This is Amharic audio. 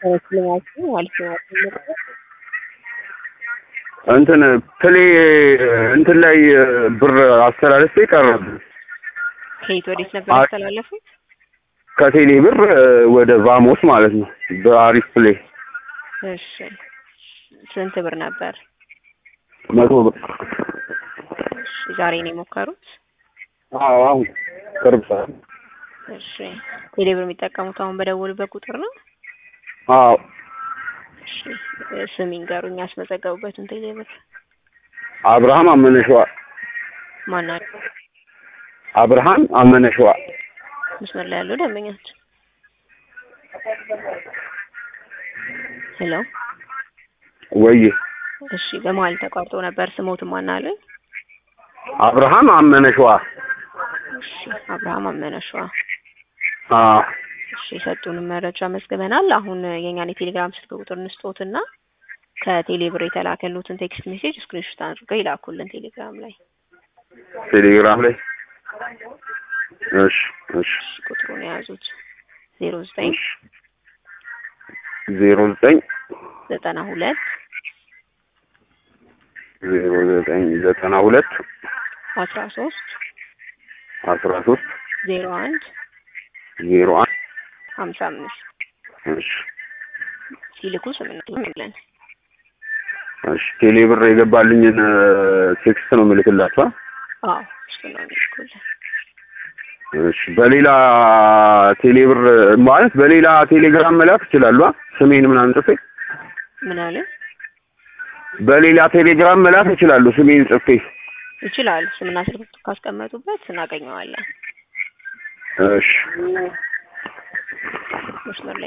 ስለማችሁ ማለት ነው። እንትን ፕሌ እንትን ላይ ብር አስተላልፌ ቀረብ ከየት ወዴት ነበር ያስተላለፉት? ከቴሌ ብር ወደ ቫሞስ ማለት ነው በአሪፍ ፕሌ። እሺ ስንት ብር ነበር? 100 ብር። እሺ ዛሬ ነው የሞከሩት? አዎ አሁን ቅርብ ሰዓት። እሺ ቴሌ ብር የሚጠቀሙት አሁን በደወሉበት ቁጥር ነው? አዎ። እሺ ስም ይንገሩኝ ያስመዘገቡበትን ቴሌ ብር። አብርሃም አመነሸዋ። ማን ነው? አብርሃም አመነሸዋ። መስመር ላይ ያለው ደንበኛችን። ሄሎ ወይ እሺ በመሀል ተቋርጦ ነበር። ስሞት ማን አለኝ? አብርሃም አመነሸዋ። እሺ አብርሃም አመነሸዋ። አዎ እሺ የሰጡን መረጃ መዝግበናል። አሁን የኛን የቴሌግራም ስልክ ቁጥር እንስጦትና ከቴሌ ብር የተላከሉትን ቴክስት ሜሴጅ ስክሪንሾት አድርገው ይላኩልን ቴሌግራም ላይ። ቴሌግራም ላይ እሺ እሺ ቁጥሩን የያዙት 09 09 92 0992 13 01 01 55 እሺ ሲልኩ ስምንት እሺ ቴሌ ብር የገባልኝን ቴክስት ነው የምልክላችሁ? አዎ እሱ ነው የሚልኩልኝ። እሺ በሌላ ቴሌ ብር ማለት በሌላ ቴሌግራም መላክ ይችላሉ? ስሜን ምናምን ጽፌ ምን አለ? በሌላ ቴሌግራም መላክ ይችላሉ? ስሜን ጽፌ ይችላል። ስምና ስልክ ካስቀመጡበት እናገኘዋለን። እሺ መስመር